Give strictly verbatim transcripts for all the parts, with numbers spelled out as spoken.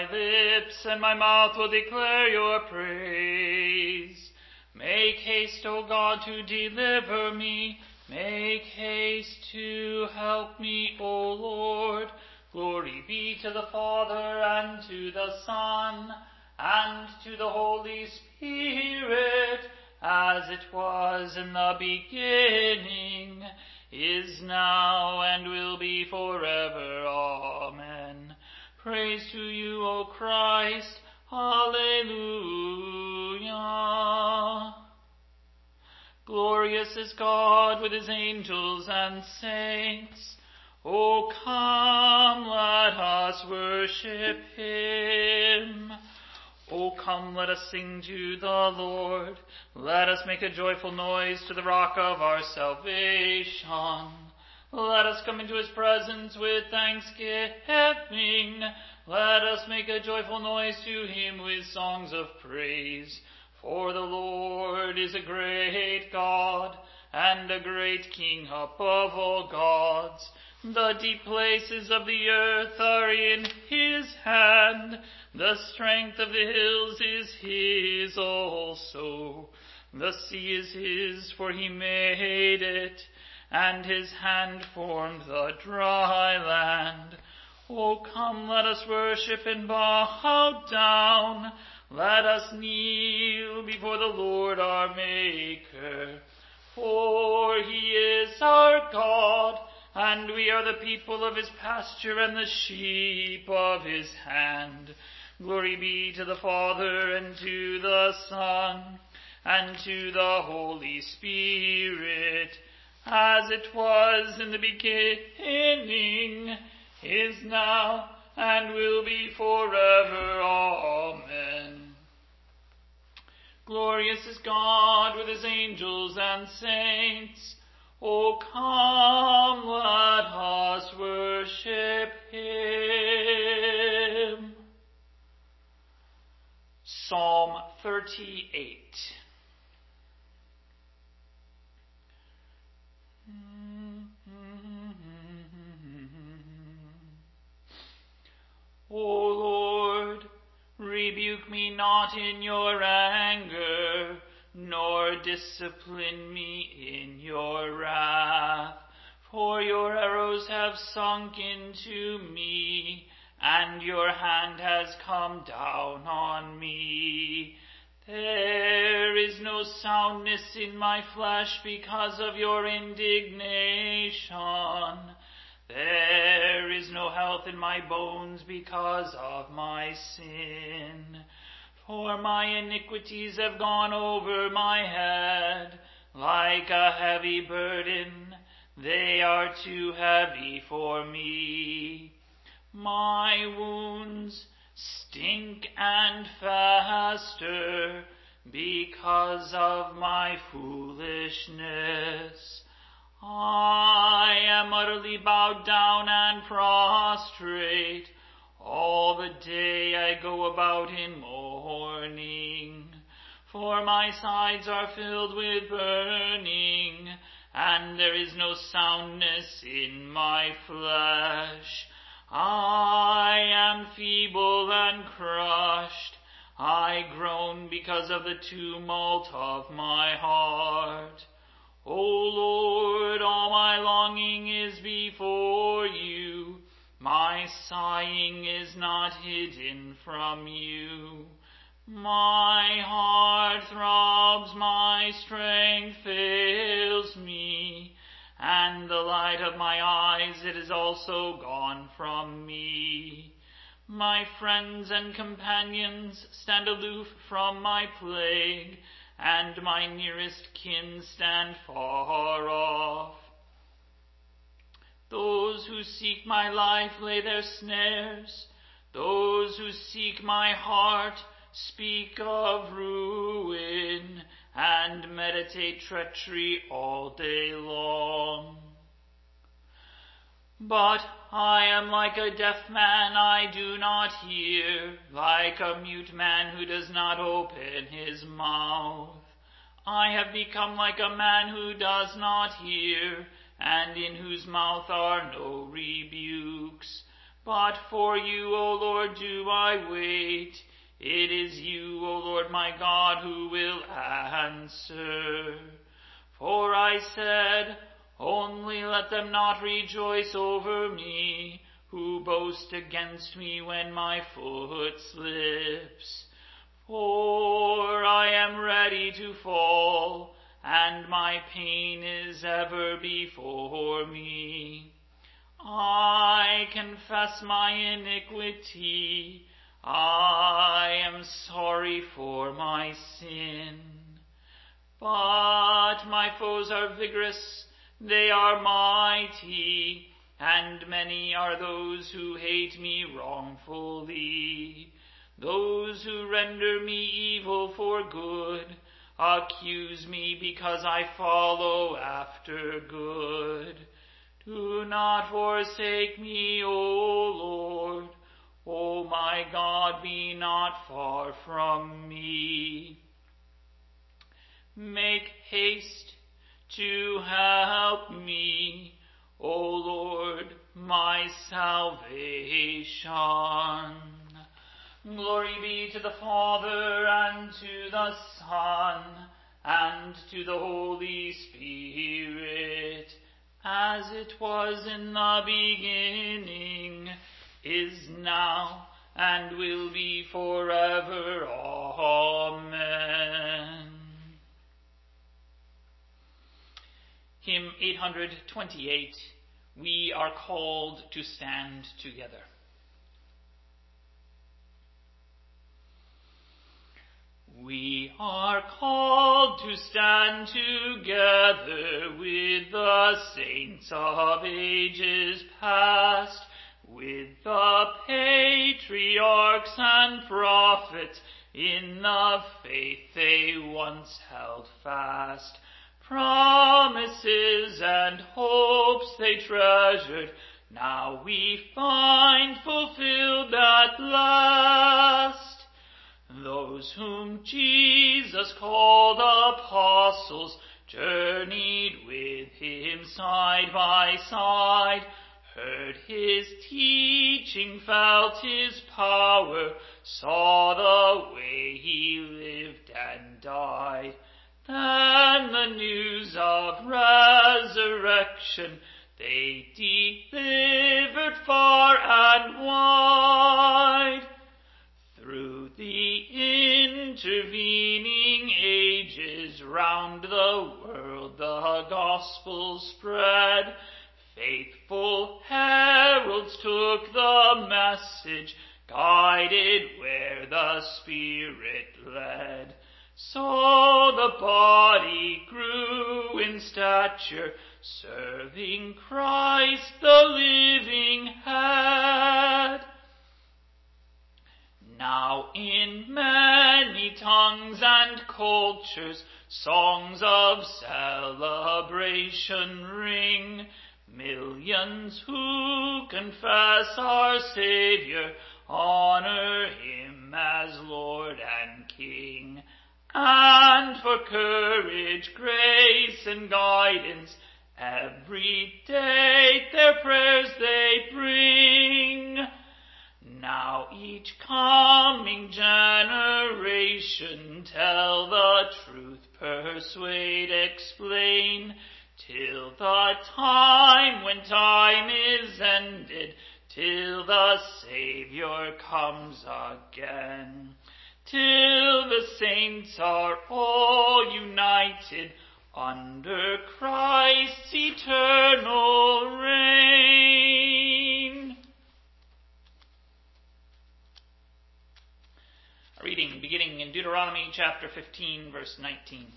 lips, and my mouth will declare your praise. Make haste, O God, to deliver me. Make haste to help me, O Lord. Glory be to the Father, and to the Son, and to the Holy Spirit, as it was in the beginning, is now, and will be forever. Amen. Praise to you, O Christ. Alleluia. Glorious is God with his angels and saints. O come, let us worship him. O come, let us sing to the Lord. Let us make a joyful noise to the rock of our salvation. Let us come into his presence with thanksgiving. Let us make a joyful noise to him with songs of praise. For the Lord is a great God, and a great King above all gods. The deep places of the earth are in his hand. The strength of the hills is his also. The sea is his, for he made it, and his hand formed the dry land. O come, let us worship and bow down. Let us kneel before the Lord our Maker. For he is our God, and we are the people of his pasture and the sheep of his hand. Glory be to the Father, and to the Son, and to the Holy Spirit, as it was in the beginning, is now, and will be forever. Amen. Glorious is God with his angels and saints. O come, let us worship him. Psalm thirty-eight. O Lord, rebuke me not in your anger, nor discipline me in your wrath. For your arrows have sunk into me, and your hand has come down on me. There is no soundness in my flesh because of your indignation. There is no health in my bones because of my sin. For my iniquities have gone over my head like a heavy burden. They are too heavy for me. My wounds stink and fester because of my foolishness. I am utterly bowed down and prostrate. All the day I go about in mourning. For my sides are filled with burning, and there is no soundness in my flesh. I am feeble and crushed. I groan because of the tumult of my heart. O Lord, all my longing is before you. My sighing is not hidden from you. My heart throbs, my strength fails me, and the light of my eyes, it is also gone from me. My friends and companions stand aloof from my plague, and my nearest kin stand far off. Those who seek my life lay their snares. Those who seek my heart speak of ruin, and meditate treachery all day long. But I am like a deaf man, I do not hear, like a mute man who does not open his mouth. I have become like a man who does not hear, and in whose mouth are no rebukes. But for you, O Lord, do I wait. It is you, O Lord my God, who will answer. For I said, only let them not rejoice over me, who boast against me when my foot slips. For I am ready to fall, and my pain is ever before me. I confess my iniquity. I am sorry for my sin. But my foes are vigorous, they are mighty, and many are those who hate me wrongfully. Those who render me evil for good accuse me because I follow after good. Do not forsake me, O Lord. O my God, be not far from me. Make haste to help me, O Lord, my salvation. Glory be to the Father, and to the Son, and to the Holy Spirit, as it was in the beginning, is now, and will be forever. Amen. Hymn eight twenty-eight, We Are Called to Stand Together. We are called to stand together with the saints of ages past, with the patriarchs and prophets in the faith they once held fast. Promises and hopes they treasured, now we find fulfilled at last. Those whom Jesus called apostles journeyed with him side by side, heard his teaching, felt his power, saw the way he lived and died. Then the news of resurrection they delivered far and wide. Through the intervening ages round the world the gospel spread. Faithful heralds took the message, guided where the Spirit led. So the body grew in stature, serving Christ the living head. Now in many tongues and cultures songs of celebration ring. Millions who confess our Savior honor him as Lord and King. And for courage, grace, and guidance every day their prayers they bring. Now each coming generation tell the truth, persuade, explain, till the time when time is ended, till the Savior comes again. Till the saints are all united under Christ's eternal reign. A reading beginning in Deuteronomy chapter fifteen, verse nineteen.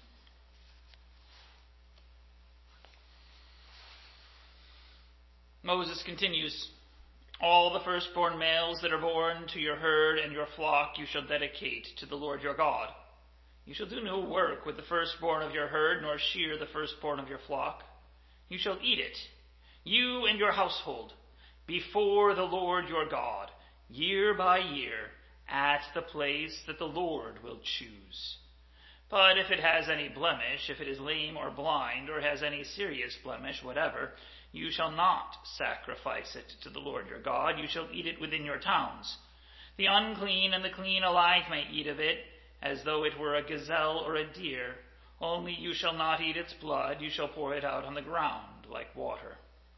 Moses continues, All the firstborn males that are born to your herd and your flock you shall dedicate to the Lord your God. You shall do no work with the firstborn of your herd, nor shear the firstborn of your flock. You shall eat it, you and your household, before the Lord your God, year by year, at the place that the Lord will choose. But if it has any blemish, if it is lame or blind, or has any serious blemish whatever, You shall not sacrifice it to the Lord your God. You shall eat it within your towns. The unclean and the clean alike may eat of it, as though it were a gazelle or a deer. Only you shall not eat its blood. You shall pour it out on the ground like water.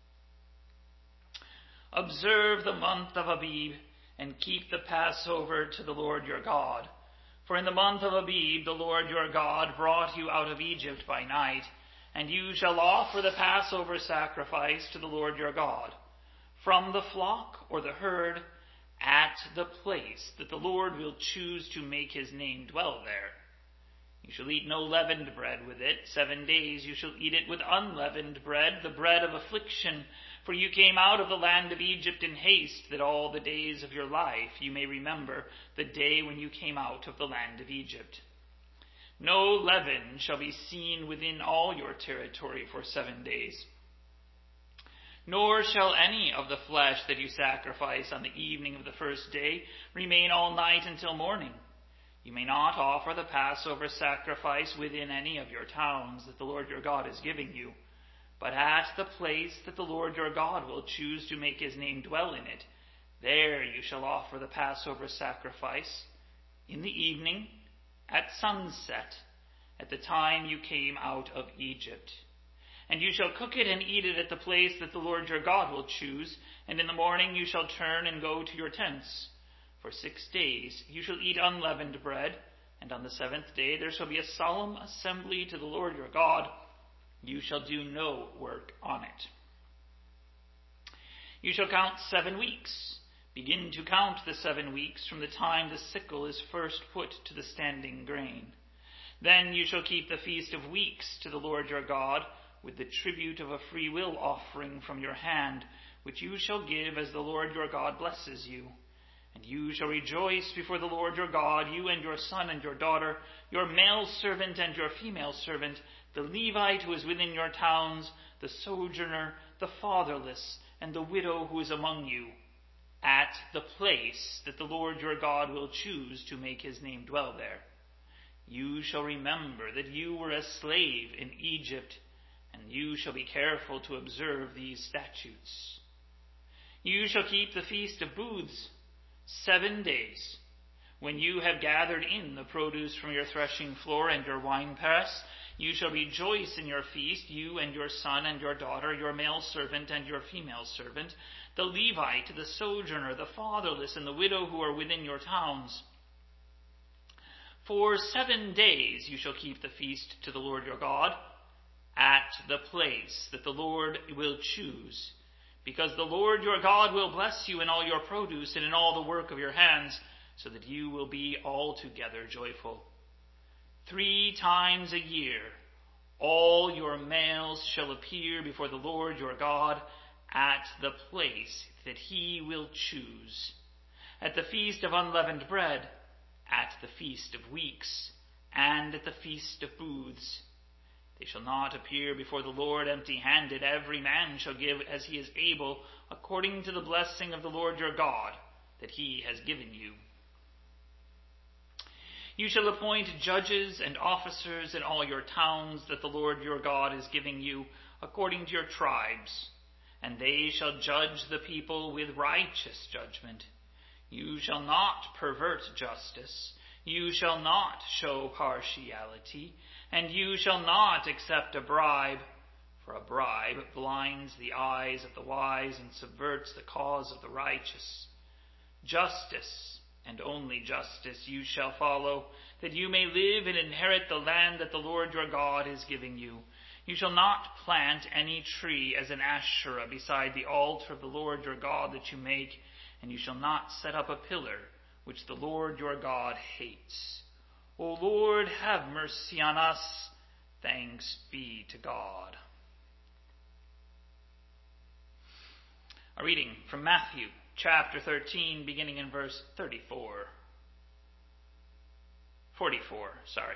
Observe the month of Abib, and keep the Passover to the Lord your God. For in the month of Abib the Lord your God brought you out of Egypt by night, and you shall offer the Passover sacrifice to the Lord your God, from the flock or the herd, at the place that the Lord will choose to make his name dwell there. You shall eat no leavened bread with it. Seven days you shall eat it with unleavened bread, the bread of affliction. For you came out of the land of Egypt in haste, that all the days of your life you may remember the day when you came out of the land of Egypt. No leaven shall be seen within all your territory for seven days. Nor shall any of the flesh that you sacrifice on the evening of the first day remain all night until morning. You may not offer the Passover sacrifice within any of your towns that the Lord your God is giving you, but at the place that the Lord your God will choose to make his name dwell in it. There you shall offer the Passover sacrifice in the evening, at sunset, at the time you came out of Egypt. And you shall cook it and eat it at the place that the Lord your God will choose, and in the morning you shall turn and go to your tents. For six days you shall eat unleavened bread, and on the seventh day there shall be a solemn assembly to the Lord your God. You shall do no work on it. You shall count seven weeks. Begin to count the seven weeks from the time the sickle is first put to the standing grain. Then you shall keep the feast of weeks to the Lord your God, with the tribute of a freewill offering from your hand, which you shall give as the Lord your God blesses you. And you shall rejoice before the Lord your God, you and your son and your daughter, your male servant and your female servant, the Levite who is within your towns, the sojourner, the fatherless, and the widow who is among you, at the place that the Lord your God will choose to make his name dwell there. You shall remember that you were a slave in Egypt, and you shall be careful to observe these statutes. You shall keep the feast of booths seven days. When you have gathered in the produce from your threshing floor and your winepress, you shall rejoice in your feast, you and your son and your daughter, your male servant and your female servant, the Levite, the sojourner, the fatherless, and the widow who are within your towns. For seven days you shall keep the feast to the Lord your God, at the place that the Lord will choose, because the Lord your God will bless you in all your produce and in all the work of your hands, so that you will be altogether joyful. Three times a year all your males shall appear before the Lord your God at the place that he will choose, at the feast of unleavened bread, at the feast of weeks, and at the feast of booths. They shall not appear before the Lord empty-handed. Every man shall give as he is able, according to the blessing of the Lord your God that he has given you. You shall appoint judges and officers in all your towns that the Lord your God is giving you, according to your tribes, and they shall judge the people with righteous judgment. You shall not pervert justice. You shall not show partiality, and you shall not accept a bribe, for a bribe blinds the eyes of the wise and subverts the cause of the righteous. Justice, and only justice, you shall follow, that you may live and inherit the land that the Lord your God is giving you. You shall not plant any tree as an Asherah beside the altar of the Lord your God that you make, and you shall not set up a pillar which the Lord your God hates. O Lord, have mercy on us. Thanks be to God. A reading from Matthew chapter thirteen, beginning in verse thirty-four. forty-four, sorry.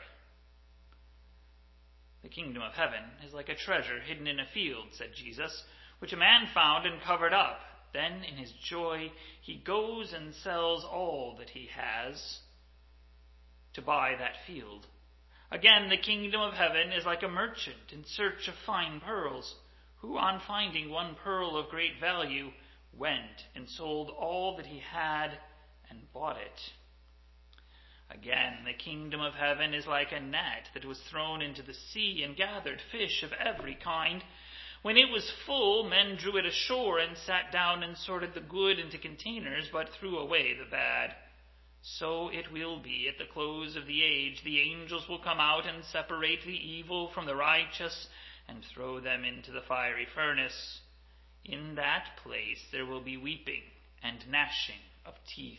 The kingdom of heaven is like a treasure hidden in a field, said Jesus, which a man found and covered up. Then in his joy he goes and sells all that he has to buy that field. Again, the kingdom of heaven is like a merchant in search of fine pearls, who on finding one pearl of great value went and sold all that he had and bought it. Again, the kingdom of heaven is like a net that was thrown into the sea and gathered fish of every kind. When it was full, men drew it ashore and sat down and sorted the good into containers, but threw away the bad. So it will be at the close of the age. The angels will come out and separate the evil from the righteous and throw them into the fiery furnace. In that place there will be weeping and gnashing of teeth.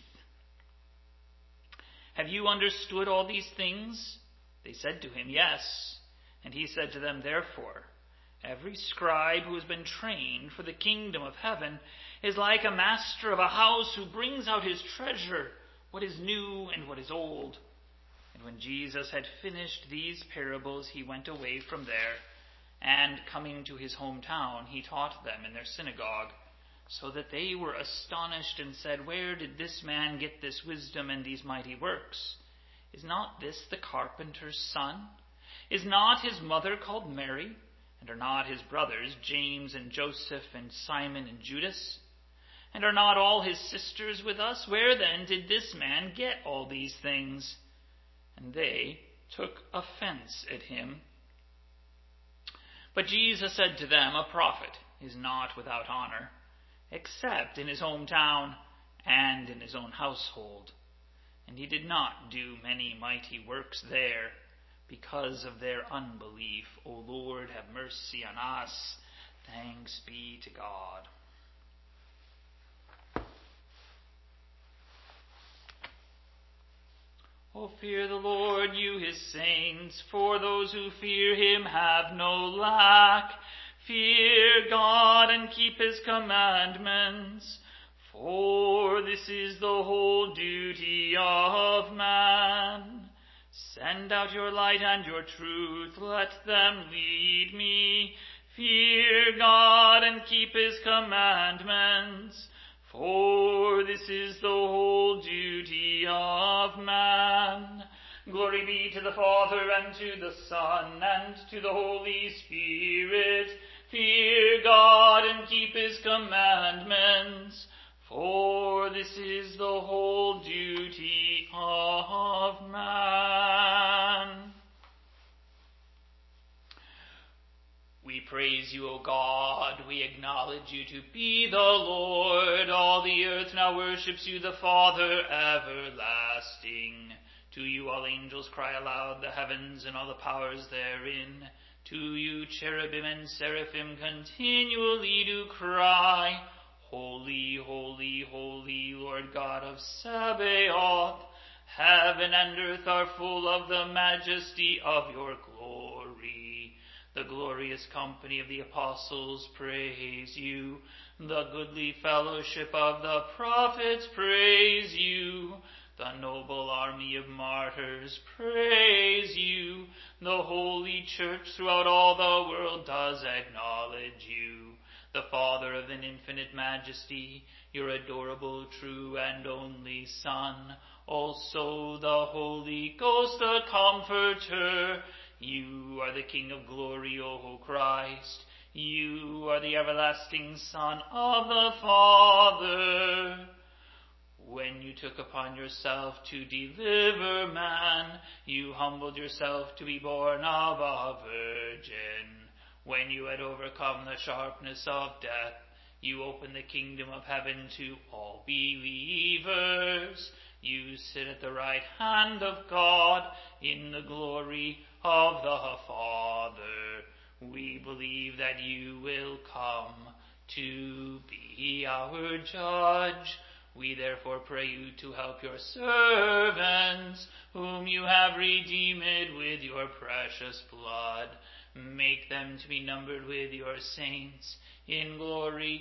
Have you understood all these things? They said to him, Yes. And he said to them, Therefore, every scribe who has been trained for the kingdom of heaven is like a master of a house who brings out his treasure, what is new and what is old. And when Jesus had finished these parables, he went away from there, and coming to his hometown, he taught them in their synagogue, so that they were astonished and said, Where did this man get this wisdom and these mighty works? Is not this the carpenter's son? Is not his mother called Mary? And are not his brothers James and Joseph and Simon and Judas? And are not all his sisters with us? Where then did this man get all these things? And they took offense at him. But Jesus said to them, A prophet is not without honor, except in his hometown and in his own household. And he did not do many mighty works there, because of their unbelief. O Lord, have mercy on us. Thanks be to God. O fear the Lord, you his saints, for those who fear him have no lack. Fear God and keep his commandments, for this is the whole duty of man. Send out your light and your truth, let them lead me. Fear God and keep his commandments, for this is the whole duty of man. Glory be to the Father, and to the Son, and to the Holy Spirit. Fear God and keep his commandments, for this is the whole duty of man. We praise you, O God. We acknowledge you to be the Lord. All the earth now worships you, the Father everlasting. To you all angels cry aloud, the heavens and all the powers therein. To you cherubim and seraphim continually do cry, Holy, holy, holy, Lord God of Sabaoth. Heaven and earth are full of the majesty of your glory. The glorious company of the apostles praise you. The goodly fellowship of the prophets praise you. The noble army of martyrs praise you. The holy church throughout all the world does acknowledge you. The Father of an infinite majesty, your adorable, true, and only Son, also the Holy Ghost, the Comforter. You are the King of glory, O Christ. You are the everlasting Son of the Father. When you took upon yourself to deliver man, you humbled yourself to be born of a virgin. When you had overcome the sharpness of death, you opened the kingdom of heaven to all believers. You sit at the right hand of God in the glory of the Father. We believe that you will come to be our judge. We therefore pray you to help your servants, whom you have redeemed with your precious blood. Make them to be numbered with your saints in glory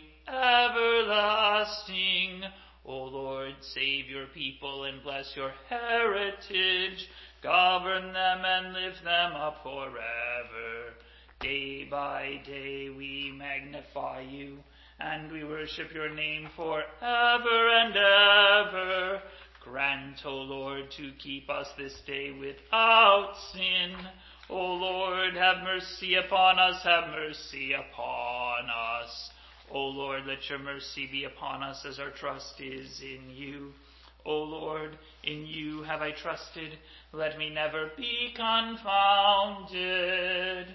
everlasting. O Lord, save your people and bless your heritage. Govern them and lift them up forever. Day by day we magnify you, and we worship your name forever and ever. Grant, O Lord, to keep us this day without sin. O Lord, have mercy upon us, have mercy upon us. O Lord, let your mercy be upon us as our trust is in you. O Lord, in you have I trusted. Let me never be confounded.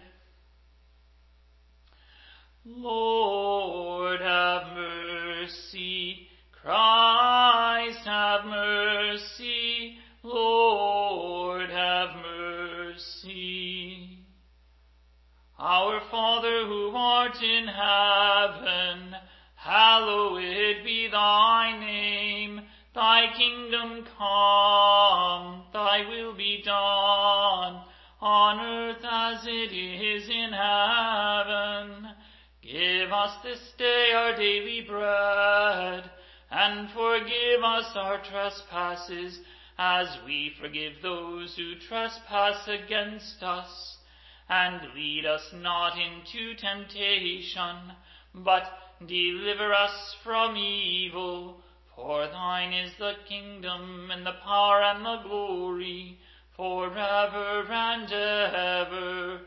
Lord, have mercy. Christ, have mercy. Lord, have mercy. Our Father who art in heaven, hallowed be thy name. Thy kingdom come, thy will be done, on earth as it is in heaven. Give us this day our daily bread, and forgive us our trespasses, as we forgive those who trespass against us. And lead us not into temptation, but deliver us from evil. For thine is the kingdom, and the power, and the glory, forever and ever.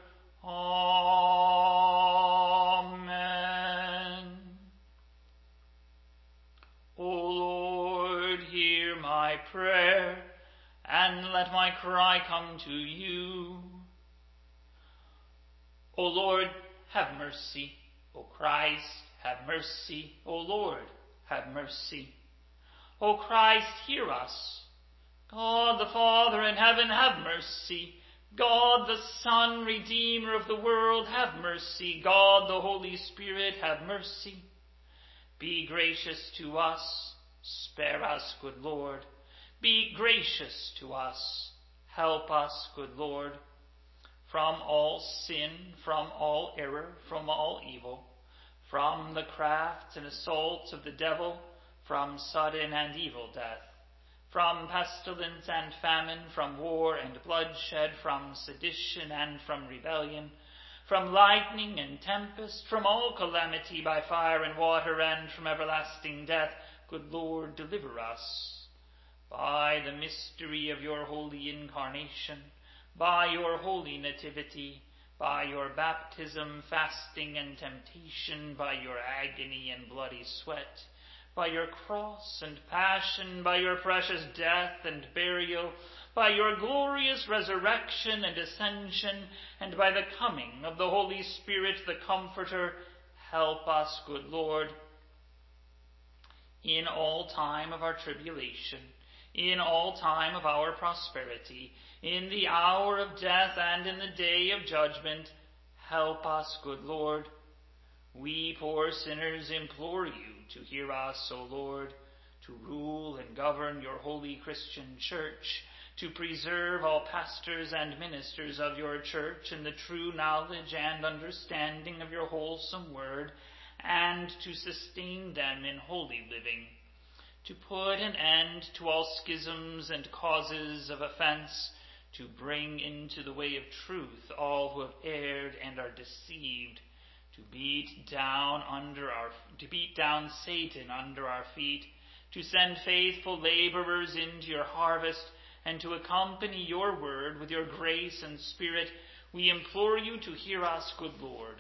Amen. O Lord, hear my prayer, and let my cry come to you. O Lord, have mercy. O Christ, have mercy. O Lord, have mercy. O Christ, hear us. God the Father in heaven, have mercy. God the Son, Redeemer of the world, have mercy. God the Holy Spirit, have mercy. Be gracious to us. Spare us, good Lord. Be gracious to us. Help us, good Lord. From all sin, from all error, from all evil, from the crafts and assaults of the devil, from sudden and evil death, from pestilence and famine, from war and bloodshed, from sedition and from rebellion, from lightning and tempest, from all calamity by fire and water, and from everlasting death, good Lord, deliver us. By the mystery of your holy incarnation, by your holy nativity, by your baptism, fasting, and temptation, by your agony and bloody sweat, by your cross and passion, by your precious death and burial, by your glorious resurrection and ascension, and by the coming of the Holy Spirit, the Comforter, help us, good Lord, in all time of our tribulation, in all time of our prosperity, in the hour of death and in the day of judgment. Help us, good Lord. We poor sinners implore you to hear us, O Lord, to rule and govern your holy Christian church, to preserve all pastors and ministers of your church in the true knowledge and understanding of your wholesome word, and to sustain them in holy living, to put an end to all schisms and causes of offense, to bring into the way of truth all who have erred and are deceived, to beat down under our to beat down Satan under our feet, to send faithful laborers into your harvest, and to accompany your word with your grace and spirit. We implore you to hear us, good Lord,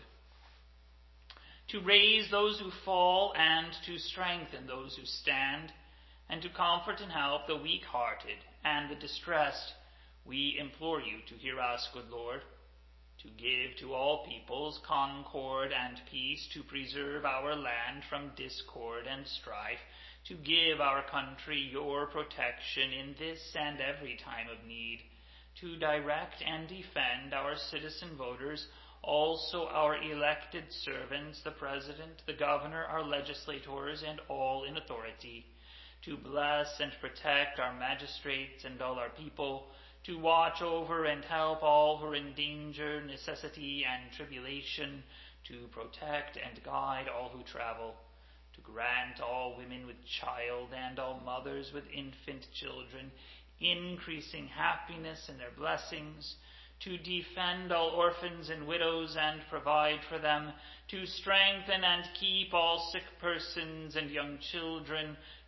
to raise those who fall and to strengthen those who stand, and to comfort and help the weak-hearted and the distressed. We implore you to hear us, good Lord, to give to all peoples concord and peace, to preserve our land from discord and strife, to give our country your protection in this and every time of need, to direct and defend our citizen voters, also our elected servants, the President, the Governor, our legislators, and all in authority, to bless and protect our magistrates and all our people, to watch over and help all who are in danger, necessity, and tribulation, to protect and guide all who travel, to grant all women with child and all mothers with infant children increasing happiness in their blessings, to defend all orphans and widows and provide for them, to strengthen and keep all sick persons and young children,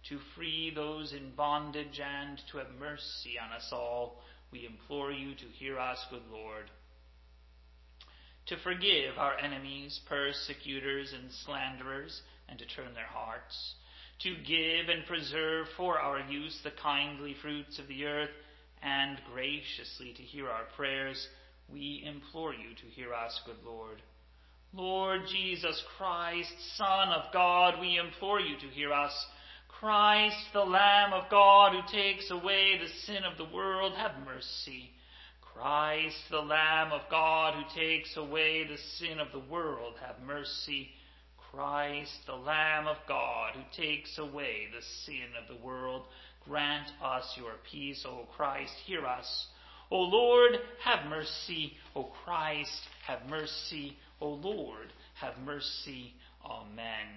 to free those in bondage, and to have mercy on us all. We implore you to hear us, good Lord. To forgive our enemies, persecutors, and slanderers, and to turn their hearts. To give and preserve for our use the kindly fruits of the earth, and graciously to hear our prayers. We implore you to hear us, good Lord. Lord Jesus Christ, Son of God, we implore you to hear us. Christ, the Lamb of God, who takes away the sin of the world, have mercy. Christ, the Lamb of God, who takes away the sin of the world, have mercy. Christ, the Lamb of God, who takes away the sin of the world, grant us your peace. O Christ, hear us. O Lord, have mercy. O Christ, have mercy. O Lord, have mercy. Amen.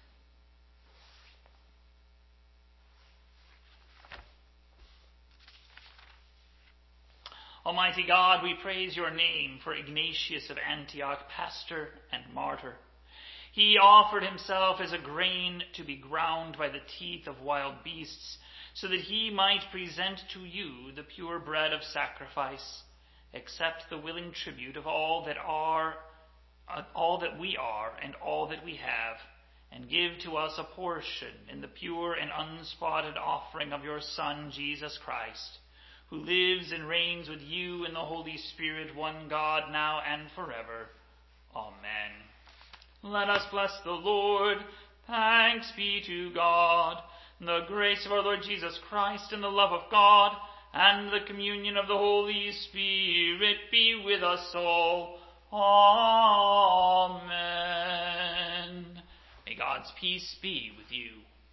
Almighty God, we praise your name for Ignatius of Antioch, pastor and martyr. He offered himself as a grain to be ground by the teeth of wild beasts, so that he might present to you the pure bread of sacrifice. Accept the willing tribute of all that are, uh, all that we are, and all that we have, and give to us a portion in the pure and unspotted offering of your Son, Jesus Christ, who lives and reigns with you in the Holy Spirit, one God, now and forever. Amen. Let us bless the Lord. Thanks be to God. The grace of our Lord Jesus Christ, and the love of God, and the communion of the Holy Spirit be with us all. Amen. May God's peace be with you.